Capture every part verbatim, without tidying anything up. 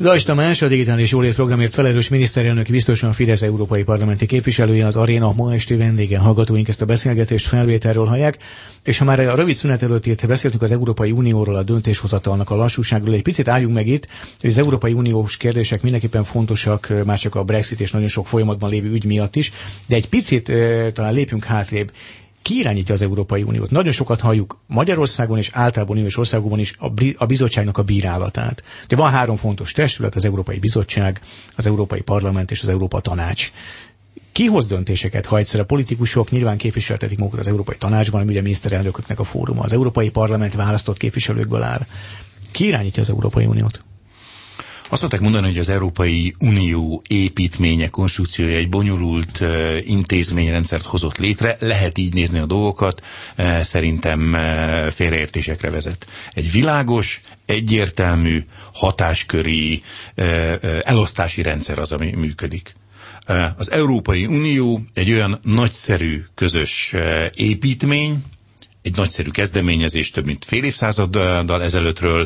Zajs Tamás, a Digitális Jólét Programért felelős miniszterelnöki biztosan a Fidesz európai parlamenti képviselője, az Aréna ma esti vendége. Hallgatóink ezt a beszélgetést felvételről hallják, és ha már a rövid szünet előtt itt beszéltünk az Európai Unióról, a döntéshozatalnak a lassúságról, egy picit álljunk meg itt, hogy az Európai Uniós kérdések mindenképpen fontosak, már csak a Brexit és nagyon sok folyamatban lévő ügy miatt is, de egy picit talán lépjünk hátrébb. Ki irányítja az Európai Uniót? Nagyon sokat halljuk Magyarországon és általában uniós országokban is a bizottságnak a bírálatát. De van három fontos testület, az Európai Bizottság, az Európai Parlament és az Európa Tanács. Ki hoz döntéseket, ha egyszer a politikusok nyilván képviseltetik magukat az Európai Tanácsban, ami ugye a miniszterelnököknek a fóruma, az Európai Parlament választott képviselőkből áll. Ki irányítja az Európai Uniót? Azt szokták mondani, hogy az Európai Unió építménye, konstrukciója egy bonyolult uh, intézményrendszert hozott létre. Lehet így nézni a dolgokat, uh, szerintem uh, félreértésekre vezet. Egy világos, egyértelmű, hatásköri, uh, uh, elosztási rendszer az, ami működik. Uh, az Európai Unió egy olyan nagyszerű közös uh, építmény, egy nagyszerű kezdeményezés több mint fél évszázaddal ezelőttről,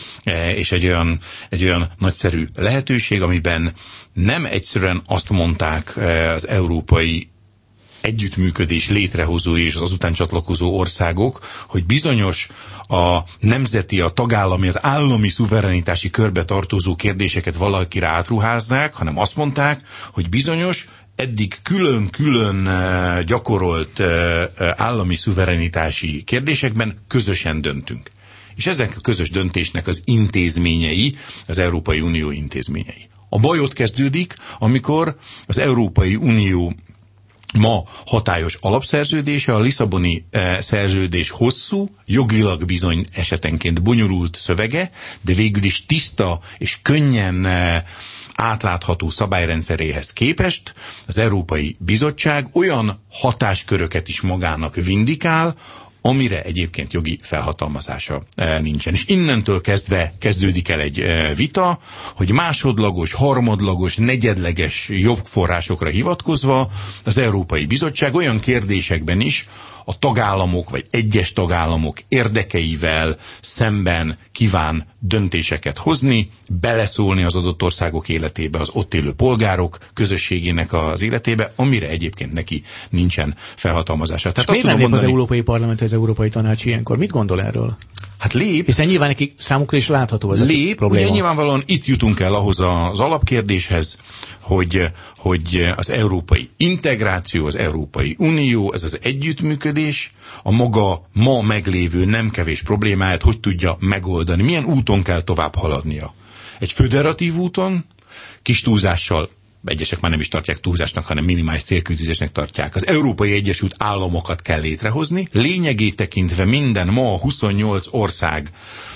és egy olyan, egy olyan nagyszerű lehetőség, amiben nem egyszerűen azt mondták az európai együttműködés létrehozói és az azután csatlakozó országok, hogy bizonyos a nemzeti, a tagállami, az állami szuverenitási körbe tartozó kérdéseket valakire átruháznák, hanem azt mondták, hogy bizonyos eddig külön-külön gyakorolt állami szuverenitási kérdésekben közösen döntünk. És ezek a közös döntésnek az intézményei, az Európai Unió intézményei. A baj ott kezdődik, amikor az Európai Unió ma hatályos alapszerződése, a Lisszaboni eh, szerződés hosszú, jogilag bizony esetenként bonyolult szövege, de végül is tiszta és könnyen eh, átlátható szabályrendszeréhez képest az Európai Bizottság olyan hatásköröket is magának vindikál, amire egyébként jogi felhatalmazása e, nincsen. És innentől kezdve kezdődik el egy e, vita, hogy másodlagos, harmadlagos, negyedleges jogforrásokra hivatkozva az Európai Bizottság olyan kérdésekben is a tagállamok vagy egyes tagállamok érdekeivel szemben kíván döntéseket hozni, beleszólni az adott országok életébe, az ott élő polgárok közösségének az életébe, amire egyébként neki nincsen felhatalmazása. Tehát miért nem lép mondani, az Európai Parlament, az Európai Tanács ilyenkor? Mit gondol erről? Hát lép. Hiszen nyilván neki számukra is látható ez lép, a probléma. Ugye nyilvánvalóan itt jutunk el ahhoz az alapkérdéshez, hogy, hogy az európai integráció, az Európai Unió, ez az együttműködés, a maga ma meglévő nem kevés problémáját hogy tudja megoldani, milyen úton kell tovább haladnia. Egy föderatív úton, kis túlzással, egyesek már nem is tartják túlzásnak, hanem minimális célkitűzésnek tartják. Az Európai Egyesült Államokat kell létrehozni, lényegét tekintve minden ma a huszonnyolc ország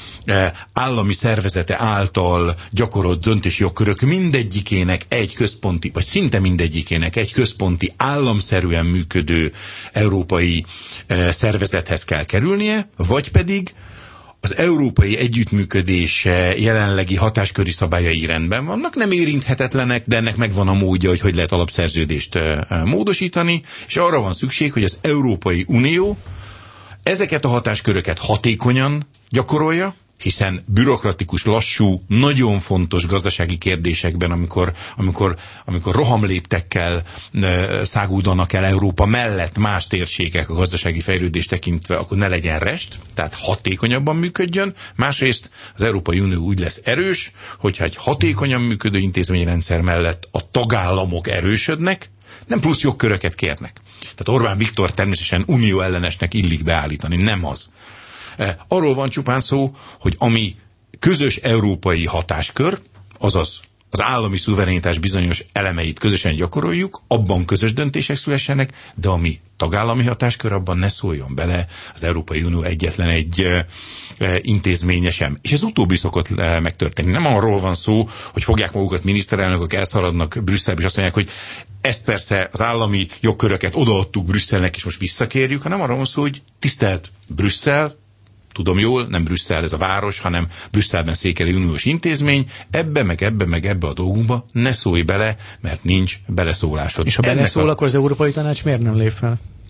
állami szervezete által gyakorolt döntési jogkörök mindegyikének egy központi, vagy szinte mindegyikének egy központi államszerűen működő európai szervezethez kell kerülnie, vagy pedig az európai együttműködés jelenlegi hatásköri szabályai rendben vannak, nem érinthetetlenek, de ennek megvan a módja, hogy hogy lehet alapszerződést módosítani, és arra van szükség, hogy az Európai Unió ezeket a hatásköröket hatékonyan gyakorolja, hiszen bürokratikus, lassú, nagyon fontos gazdasági kérdésekben, amikor, amikor, amikor rohamléptekkel e, szágúdanak el Európa mellett más térségek a gazdasági fejlődést tekintve, akkor ne legyen rest, tehát hatékonyabban működjön. Másrészt az Európai Unió úgy lesz erős, hogyha egy hatékonyan működő intézményrendszer mellett a tagállamok erősödnek, nem plusz jogköröket kérnek. Tehát Orbán Viktor természetesen unió ellenesnek illik beállítani, nem az. Arról van csupán szó, hogy ami közös európai hatáskör, azaz az állami szuverenitás bizonyos elemeit közösen gyakoroljuk, abban közös döntések szülessenek, de ami tagállami hatáskör, abban ne szóljon bele az Európai Unió egyetlen egy e, e, intézménye sem. És ez utóbbi szokott e, megtörténni. Nem arról van szó, hogy fogják magukat miniszterelnökök, elszaladnak Brüsszelbe, és azt mondják, hogy ezt persze az állami jogköröket odaadtuk Brüsszelnek, és most visszakérjük, hanem arról van szó, hogy tisztelt Brüsszel, tudom jól, nem Brüsszel ez a város, hanem Brüsszelben székelő uniós intézmény, ebbe, meg ebbe, meg ebbe a dolgunkba ne szólj bele, mert nincs beleszólásod. És ha beleszól, a... akkor az Európai Tanács miért nem lép fel?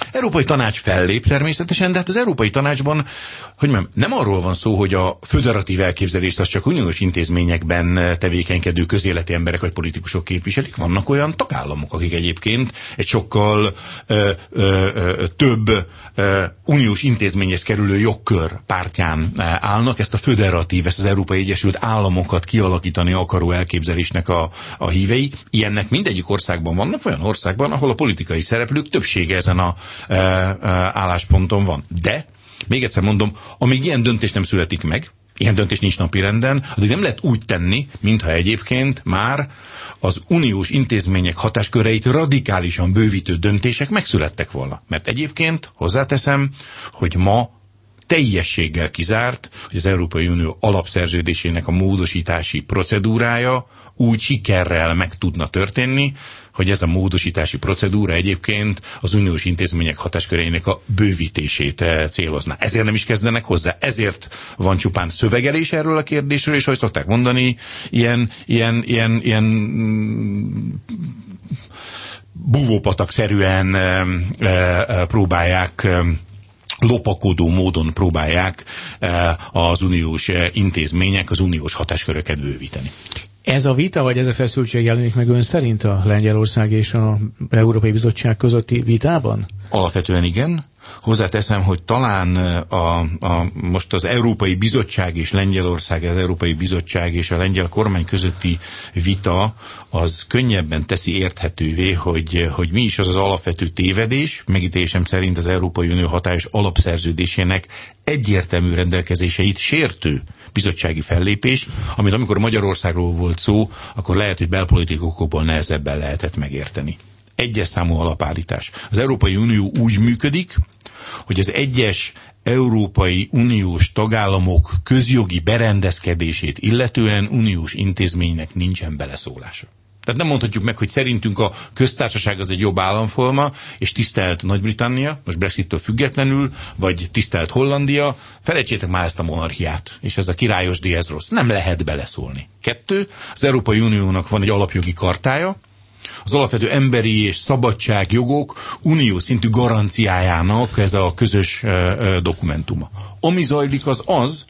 Európai Tanács fellép természetesen, de hát az Európai Tanácsban, hogy mondjam, nem arról van szó, hogy a föderatív elképzelést az csak uniós intézményekben tevékenykedő közéleti emberek vagy politikusok képviselik. Vannak olyan tagállamok, akik egyébként egy sokkal ö, ö, ö, több ö, uniós intézményhez kerülő jogkör pártján állnak. Ezt a föderatív, ezt az Európai Egyesült Államokat kialakítani akaró elképzelésnek a, a hívei. Ilyennek mindegyik országban vannak, olyan országban, ahol a politikai szereplők többsége ezen a e, e, állásponton van. De, még egyszer mondom, amíg ilyen döntés nem születik meg, ilyen döntés nincs napirenden, addig nem lehet úgy tenni, mintha egyébként már az uniós intézmények hatásköreit radikálisan bővítő döntések megszülettek volna. Mert egyébként hozzáteszem, hogy ma teljességgel kizárt, hogy az Európai Unió alapszerződésének a módosítási procedúrája úgy sikerrel meg tudna történni, hogy ez a módosítási procedúra egyébként az uniós intézmények hatásköreinek a bővítését célozná. Ezért nem is kezdenek hozzá, ezért van csupán szövegelés erről a kérdésről, és ahogy szokták mondani, ilyen, ilyen, ilyen, ilyen búvópatak-szerűen e, e, próbálják e, lopakodó módon próbálják az uniós intézmények, az uniós hatásköröket bővíteni. Ez a vita, vagy ez a feszültség jelenik meg ön szerint a Lengyelország és az Európai Bizottság közötti vitában? Alapvetően igen. Hozzáteszem, hogy talán a, a, most az Európai Bizottság és Lengyelország, az Európai Bizottság és a lengyel kormány közötti vita az könnyebben teszi érthetővé, hogy, hogy mi is az az alapvető tévedés, megítélésem szerint az Európai Unió hatályos alapszerződésének egyértelmű rendelkezéseit sértő bizottsági fellépés, amit amikor Magyarországról volt szó, akkor lehet, hogy belpolitikokból nehezebben lehetett megérteni. Egyes számú alapállítás. Az Európai Unió úgy működik, hogy az egyes Európai Uniós tagállamok közjogi berendezkedését illetően uniós intézménynek nincsen beleszólása. Tehát nem mondhatjuk meg, hogy szerintünk a köztársaság az egy jobb államforma, és tisztelt Nagy-Britannia, most Brexittől függetlenül, vagy tisztelt Hollandia, felejtsétek már ezt a monarchiát, és ez a királyos díj, ez rossz. Nem lehet beleszólni. Kettő, az Európai Uniónak van egy alapjogi kartája, az alapvető emberi és szabadságjogok unió szintű garanciájának ez a közös dokumentuma. Ami zajlik az az,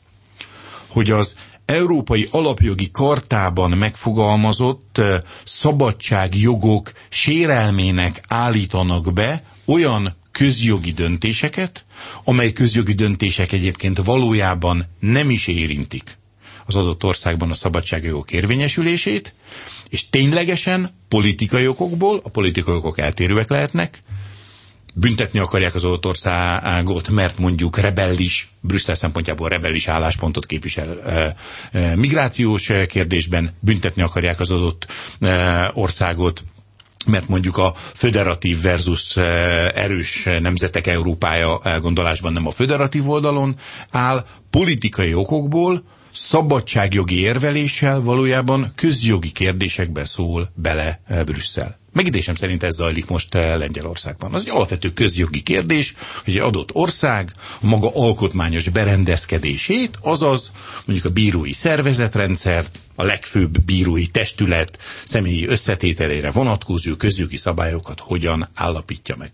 hogy az Európai Alapjogi Kartában megfogalmazott szabadságjogok sérelmének állítanak be olyan közjogi döntéseket, amely közjogi döntések egyébként valójában nem is érintik az adott országban a szabadságjogok érvényesülését, és ténylegesen politikai okokból, a politikai okok eltérőek lehetnek, büntetni akarják az adott országot, mert mondjuk rebellis, Brüsszel szempontjából rebellis álláspontot képvisel e, e, migrációs kérdésben, büntetni akarják az adott e, országot, mert mondjuk a föderatív versus erős nemzetek Európája elgondolásban nem a föderatív oldalon áll, politikai okokból, szabadságjogi érveléssel valójában közjogi kérdésekbe szól bele Brüsszel. Megítélésem szerint ez zajlik most Lengyelországban. Az egy alapvető közjogi kérdés, hogy egy adott ország a maga alkotmányos berendezkedését, azaz mondjuk a bírói szervezetrendszert, a legfőbb bírói testület személyi összetételére vonatkozó közjogi szabályokat hogyan állapítja meg.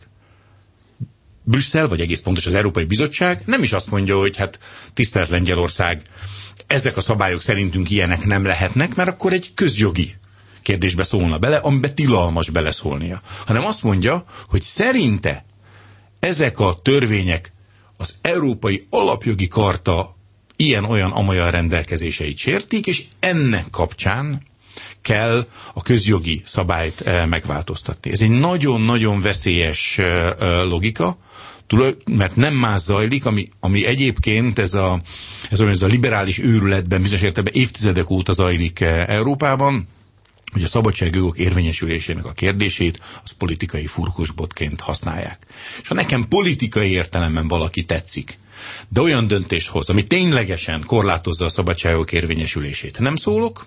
Brüsszel, vagy egész pontos az Európai Bizottság nem is azt mondja, hogy hát tisztelt Lengyelország, ezek a szabályok szerintünk ilyenek nem lehetnek, mert akkor egy közjogi kérdésbe szólna bele, amiben tilalmas beleszólnia. Hanem azt mondja, hogy szerinte ezek a törvények az Európai Alapjogi Karta ilyen-olyan-amolyan rendelkezéseit sértik, és ennek kapcsán kell a közjogi szabályt megváltoztatni. Ez egy nagyon-nagyon veszélyes logika, mert nem más zajlik, ami, ami egyébként ez a, ez a, ez a liberális őrületben bizonyos értelemben évtizedek óta zajlik Európában, hogy a szabadságjogok érvényesülésének a kérdését az politikai furkosbotként használják. És ha nekem politikai értelemben valaki tetszik, de olyan döntést hoz, ami ténylegesen korlátozza a szabadságok érvényesülését, nem szólok.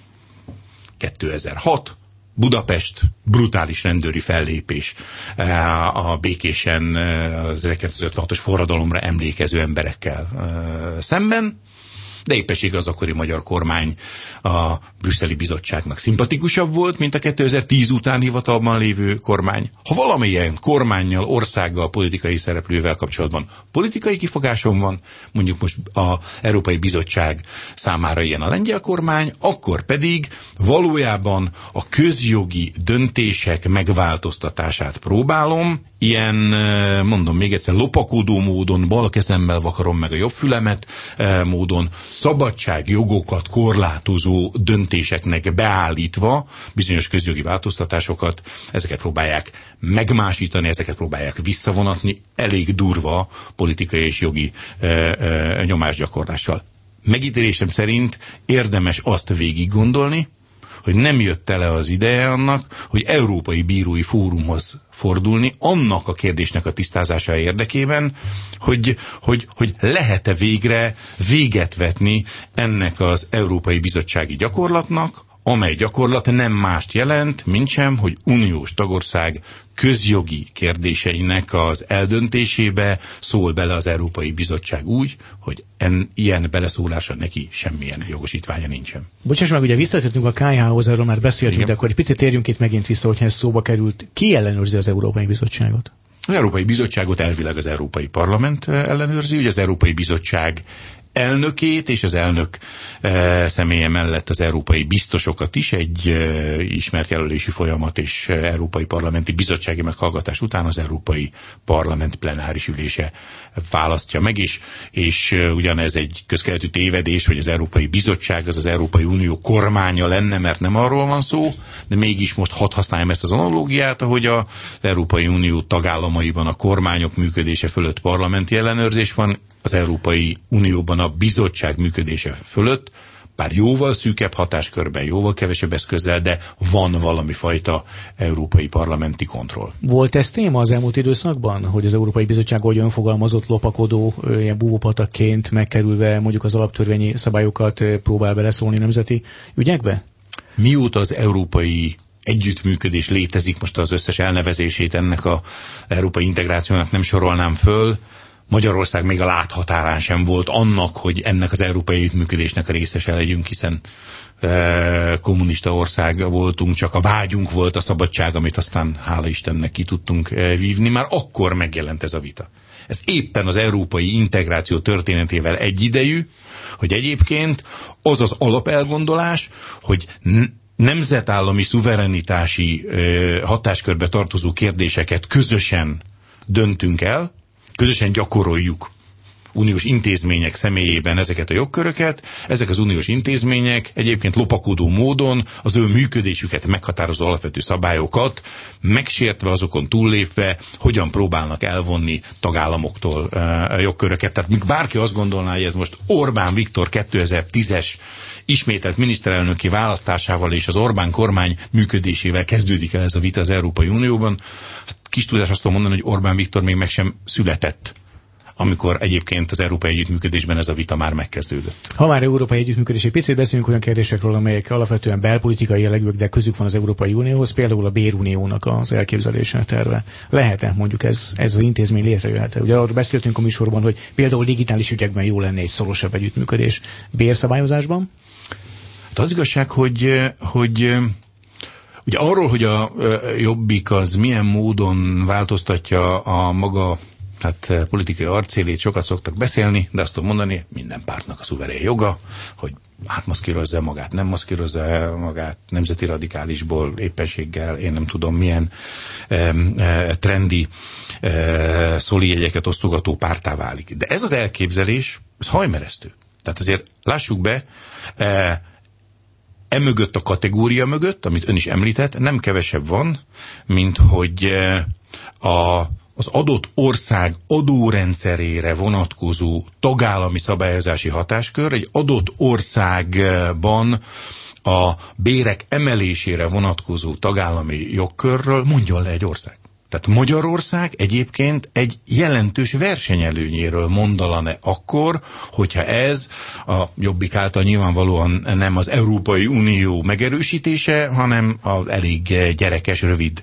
kétezer-hat Budapest, brutális rendőri fellépés a békésen az ezerkilencszázötvenhatos forradalomra emlékező emberekkel szemben. de éppenség az akkori magyar kormány a brüsszeli bizottságnak szimpatikusabb volt, mint a kétezer-tíz után hivatalban lévő kormány. Ha valamilyen kormánnyal, országgal, politikai szereplővel kapcsolatban politikai kifogásom van, mondjuk most az Európai Bizottság számára ilyen a lengyel kormány, akkor pedig valójában a közjogi döntések megváltoztatását próbálom, ilyen, mondom még egyszer, lopakodó módon, bal kezemmel vakarom meg a jobb fülemet módon, szabadságjogokat korlátozó döntéseknek beállítva bizonyos közjogi változtatásokat, ezeket próbálják megmásítani, ezeket próbálják visszavonatni, elég durva politikai és jogi e, e, nyomásgyakorlással. Megítélésem szerint érdemes azt végig gondolni, hogy nem jött ele az ideje annak, hogy Európai Bírói Fórumhoz fordulni, annak a kérdésnek a tisztázása érdekében, hogy, hogy, hogy lehet-e végre véget vetni ennek az Európai Bizottsági gyakorlatnak, amely gyakorlat nem mást jelent, mintsem, hogy uniós tagország közjogi kérdéseinek az eldöntésébe szól bele az Európai Bizottság úgy, hogy en, ilyen beleszólásra neki semmilyen jogosítványa nincsen. Bocsáss meg, ugye visszatértünk a ká há-hoz, erről már beszéltünk, igen, de akkor egy picit térjünk itt megint vissza, hogyha ez szóba került. Ki ellenőrzi az Európai Bizottságot? Az Európai Bizottságot elvileg az Európai Parlament ellenőrzi, ugye az Európai Bizottság elnökét és az elnök e, személye mellett az európai biztosokat is egy e, ismert jelölési folyamat és e, európai parlamenti bizottsági meghallgatás után az Európai Parlament plenáris ülése választja meg, és, és e, ugyanez egy közkeletű tévedés, hogy az Európai Bizottság az az Európai Unió kormánya lenne, mert nem arról van szó, de mégis most hadd használjam ezt az analógiát, ahogy az Európai Unió tagállamaiban a kormányok működése fölött parlamenti ellenőrzés van, az Európai Unióban a bizottság működése fölött, bár jóval szűkebb hatáskörben, jóval kevesebb eszközzel, de van valami fajta európai parlamenti kontroll. Volt ez téma az elmúlt időszakban, hogy az Európai Bizottság olyan önfogalmazott lopakodó, ilyen búvópatakként megkerülve mondjuk az alaptörvényi szabályokat próbál beleszólni nemzeti ügyekbe? Mióta az európai együttműködés létezik, most az összes elnevezését ennek az európai integrációnak nem sorolnám föl, Magyarország még a láthatárán sem volt annak, hogy ennek az európai együttműködésnek a részese legyünk, hiszen e, kommunista ország voltunk, csak a vágyunk volt a szabadság, amit aztán hála Istennek ki tudtunk e, vívni. Már akkor megjelent ez a vita. Ez éppen az európai integráció történetével egyidejű, hogy egyébként az az alapelgondolás, hogy nemzetállami szuverenitási e, hatáskörbe tartozó kérdéseket közösen döntünk el, közösen gyakoroljuk uniós intézmények személyében ezeket a jogköröket. Ezek az uniós intézmények egyébként lopakodó módon az ő működésüket meghatározó alapvető szabályokat megsértve, azokon túllépve, hogyan próbálnak elvonni tagállamoktól uh, jogköröket. Tehát míg bárki azt gondolná, hogy ez most Orbán Viktor kétezer-tízes ismételt miniszterelnöki választásával és az Orbán kormány működésével kezdődik el ez a vita az Európai Unióban, hát kis tudás azt tudom mondani, hogy Orbán Viktor még meg sem született, amikor egyébként az európai együttműködésben ez a vita már megkezdődött. Ha már európai együttműködés, egy picit beszélünk olyan kérdésekről, amelyek alapvetően belpolitikai jellegűek, de közük van az Európai Unióhoz, például a béruniónak az elképzelése, terve. Lehet-e mondjuk ez, ez az intézmény létrejöhet-e? Ugye arról beszéltünk a műsorban, hogy például digitális ügyekben jó lenne egy szorosabb együttműködés bérszabályozásban? Hát az igazság, hogy, hogy ugye arról, hogy a Jobbik az milyen módon változtatja a maga hát politikai arcélét, sokat szoktak beszélni, de azt tudom mondani, minden pártnak a szuverén joga, hogy átmaszkírozza magát, nem maszkírozza magát, nemzeti radikálisból éppenséggel, én nem tudom milyen e, e, trendi e, szólijegyeket osztogató pártá válik. De ez az elképzelés, ez hajmeresztő. Tehát azért lássuk be, e, emögött a kategória mögött, amit ön is említett, nem kevesebb van, mint hogy a, az adott ország adórendszerére vonatkozó tagállami szabályozási hatáskör egy adott országban a bérek emelésére vonatkozó tagállami jogkörről mondjon le egy ország. Tehát Magyarország egyébként egy jelentős versenyelőnyéről mondalane akkor, hogyha ez a Jobbik által nyilvánvalóan nem az Európai Unió megerősítése, hanem az elég gyerekes, rövid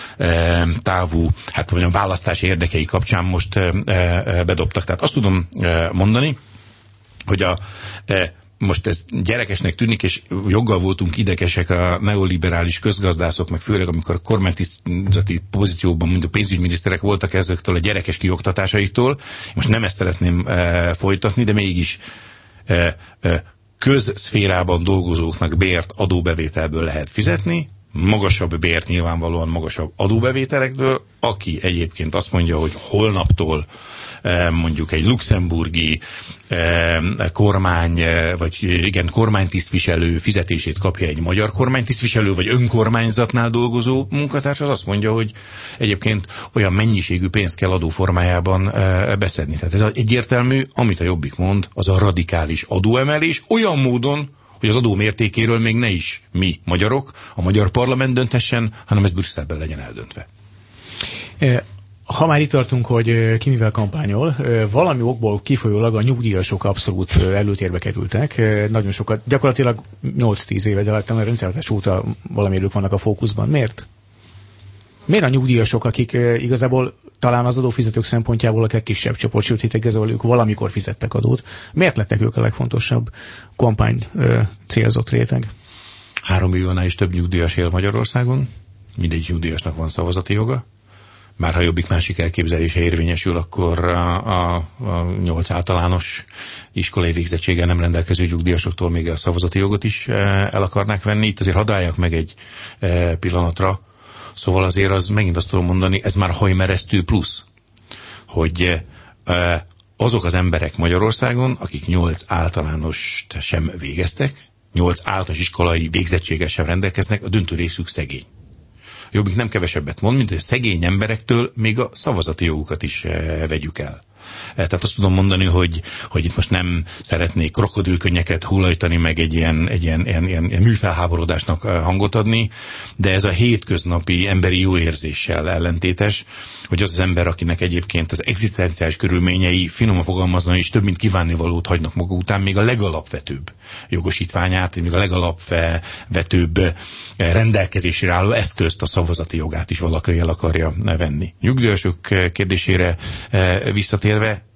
távú, hát vagy a választási érdekei kapcsán most bedobtak. Tehát azt tudom mondani, hogy a most ez gyerekesnek tűnik, és joggal voltunk idegesek a neoliberális közgazdászok, meg főleg amikor a kormányzati pozícióban, mint a pénzügyminiszterek voltak ezektől a gyerekes kioktatásaitól. Most nem ezt szeretném e, folytatni, de mégis e, e, közszférában dolgozóknak bért adóbevételből lehet fizetni, magasabb bért nyilvánvalóan magasabb adóbevételekből, aki egyébként azt mondja, hogy holnaptól mondjuk egy luxemburgi kormány, vagy igen, kormánytisztviselő fizetését kapja egy magyar kormánytisztviselő, vagy önkormányzatnál dolgozó munkatárs, az azt mondja, hogy egyébként olyan mennyiségű pénzt kell adóformájában beszedni. Tehát ez egyértelmű, amit a Jobbik mond, az a radikális adóemelés, olyan módon, hogy az adó mértékéről még ne is mi magyarok, a magyar parlament döntessen, hanem ez Brüsszelben legyen eldöntve. Ha már itt tartunk, hogy ki mivel kampányol, valami okból kifolyólag a nyugdíjasok abszolút előtérbe kerültek. Nagyon sokat, gyakorlatilag nyolc-tíz éve, de láttam, a rendszerváltás óta valamiről vannak a fókuszban. Miért? Miért a nyugdíjasok, akik igazából talán az adófizetők szempontjából a legkisebb csoport, sőt igazából ők valamikor fizettek adót, miért lettek ők a legfontosabb kampány célzott réteg? Három milliónál is több nyugdíjas él Magyarországon, mindegy nyugdíjasnak van szavazati joga. Már ha Jobbik másik elképzelése érvényesül, akkor a, a, a nyolc általános iskolai végzettséggel nem rendelkező nyugdíjasoktól még a szavazati jogot is el akarnák venni. Itt azért hadd álljak meg egy pillanatra. Szóval azért az, megint azt tudom mondani, ez már hajmeresztő plusz, hogy azok az emberek Magyarországon, akik nyolc általános sem végeztek, nyolc általános iskolai végzettséggel sem rendelkeznek, a döntő részük szegény. Jobbik nem kevesebbet mond, mint hogy a szegény emberektől még a szavazati jogukat is e, vegyük el. E, tehát azt tudom mondani, hogy, hogy itt most nem szeretnék krokodilkönnyeket hullajtani, meg egy ilyen, egy ilyen, ilyen, ilyen, ilyen műfelháborodásnak hangot adni, de ez a hétköznapi emberi jóérzéssel ellentétes, hogy az az ember, akinek egyébként az egzisztenciális körülményei, finoman fogalmazva is több mint kívánnivalót hagynak maga után, még a legalapvetőbb jogosítványát, még a legalapvetőbb rendelkezésére álló eszközt, a szavazati jogát is valaki el akarja venni. Nyugdíjasok kérdésére visszatérve,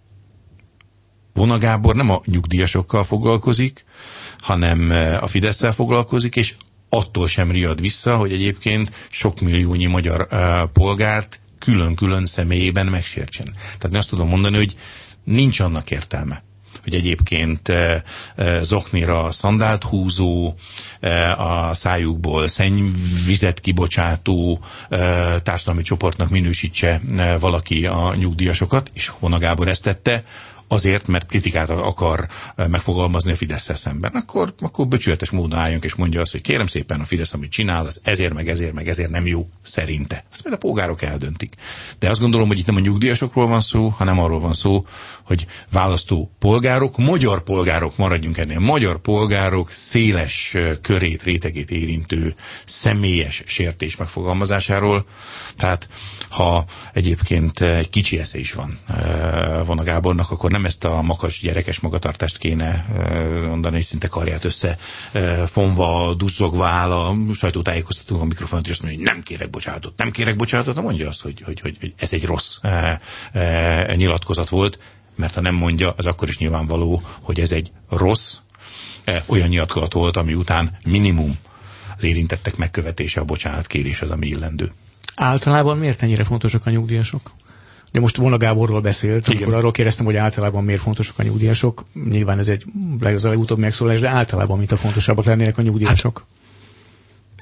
Vona Gábor nem a nyugdíjasokkal foglalkozik, hanem a Fidesszel foglalkozik, és attól sem riad vissza, hogy egyébként sok milliónyi magyar polgárt külön-külön személyében megsértsen. Tehát azt tudom mondani, hogy nincs annak értelme, hogy egyébként e, e, zoknira szandált húzó, e, a szájukból szennyvizet kibocsátó e, társadalmi csoportnak minősítse e, valaki a nyugdíjasokat, és Vona Gábor ezt tette, azért, mert kritikát akar megfogalmazni a Fidesszel szemben. Akkor, akkor becsületes módon álljunk és mondja azt, hogy kérem szépen, a Fidesz, amit csinál, az ezért, meg ezért, meg ezért nem jó szerinte. Azt majd a polgárok eldöntik. De azt gondolom, hogy itt nem a nyugdíjasokról van szó, hanem arról van szó, hogy választó polgárok, magyar polgárok, maradjunk ennél, magyar polgárok széles körét, rétegét érintő személyes sértés megfogalmazásáról. Tehát ha egyébként egy kicsi esze is van Vona Gábornak, akkor nem ezt a makacs gyerekes magatartást kéne mondani, hogy szinte karját össze fonva, duzzogva áll a sajtótájékoztatóban a mikrofonot, és azt mondja, hogy nem kérek bocsánatot, nem kérek bocsánatot, mondja azt, hogy, hogy, hogy, hogy ez egy rossz e, e, nyilatkozat volt, mert ha nem mondja, az akkor is nyilvánvaló, hogy ez egy rossz, e, olyan nyilatkozat volt, ami után minimum az érintettek megkövetése, a bocsánatkérés az, ami illendő. Általában miért ennyire fontosak a nyugdíjasok? De most Vona Gáborról beszélt, amikor arról kérdeztem, hogy általában miért fontosak a nyugdíjasok. Nyilván ez egy az a legutóbb megszólás, de általában mint a fontosabb lennének a nyugdíjasok. Hát,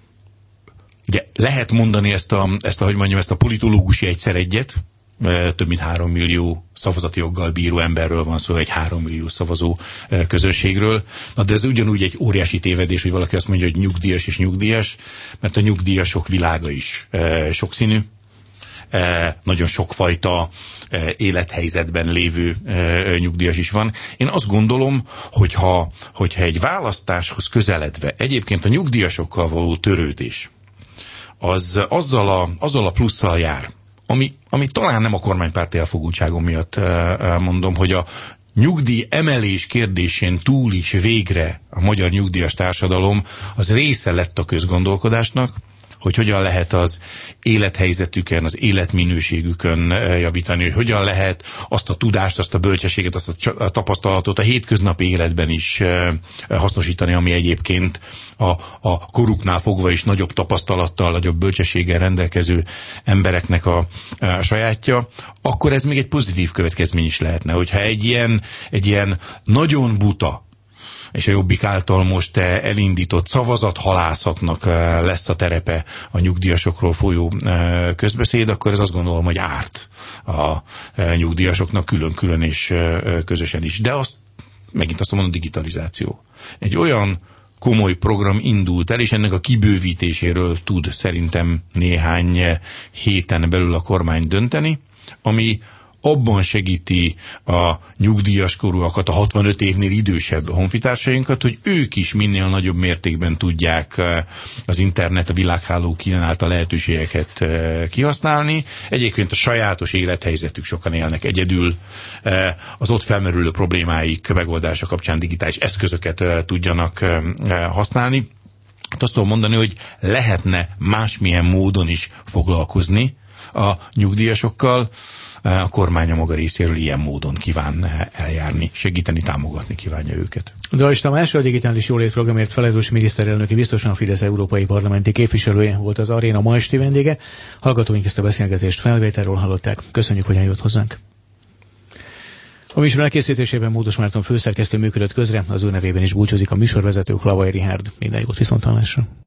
ugye lehet mondani ezt a, ezt a, hogy mondjam, ezt a politológusi egyszer egyet, több mint három millió szavazati joggal bíró emberről van szó, egy három millió szavazó közönségről. Na, de ez ugyanúgy egy óriási tévedés, hogy valaki azt mondja, hogy nyugdíjas és nyugdíjas, mert a nyugdíjasok világa is sokszínű. Nagyon sokfajta élethelyzetben lévő nyugdíjas is van. Én azt gondolom, hogyha, hogyha egy választáshoz közeledve egyébként a nyugdíjasokkal való törődés az azzal a, azzal a plusszal jár, ami, ami talán nem a kormánypárti elfogultságom miatt mondom, hogy a nyugdíj emelés kérdésén túl is végre a magyar nyugdíjas társadalom az része lett a közgondolkodásnak, hogy hogyan lehet az élethelyzetüken, az életminőségükön javítani, hogy hogyan lehet azt a tudást, azt a bölcsességet, azt a tapasztalatot a hétköznapi életben is hasznosítani, ami egyébként a, a koruknál fogva is nagyobb tapasztalattal, nagyobb bölcsességgel rendelkező embereknek a, a sajátja, akkor ez még egy pozitív következmény is lehetne, hogyha egy ilyen, egy ilyen nagyon buta, és a Jobbik által most elindított szavazathalászatnak lesz a terepe a nyugdíjasokról folyó közbeszéd, akkor ez azt gondolom, hogy árt a nyugdíjasoknak külön-külön és közösen is. De azt, megint azt mondom, a digitalizáció. Egy olyan komoly program indult el, és ennek a kibővítéséről tud szerintem néhány héten belül a kormány dönteni, ami abban segíti a nyugdíjas korúakat, a hatvanöt évnél idősebb honfitársainkat, hogy ők is minél nagyobb mértékben tudják az internet, a világháló kínálta lehetőségeket kihasználni. Egyébként a sajátos élethelyzetük, sokan élnek egyedül, az ott felmerülő problémáik megoldása kapcsán digitális eszközöket tudjanak használni. Azt tudom mondani, hogy lehetne másmilyen módon is foglalkozni a nyugdíjasokkal. A kormány a maga részéről ilyen módon kíván eljárni, segíteni, támogatni kívánja őket. Drajs Tamás, a digitális jólét programért felelős miniszterelnöki, biztosan Fidesz európai parlamenti képviselője volt az Aréna ma esti vendége. Hallgatóink ezt a beszélgetést felvételről hallották. Köszönjük, hogy eljött hozzánk. A műsor elkészítésében Módos Márton főszerkesztő működött közre, az ő nevében is búcsúzik a műsorvezető, Hlavai Richárd. Minden jót, viszonthallásra.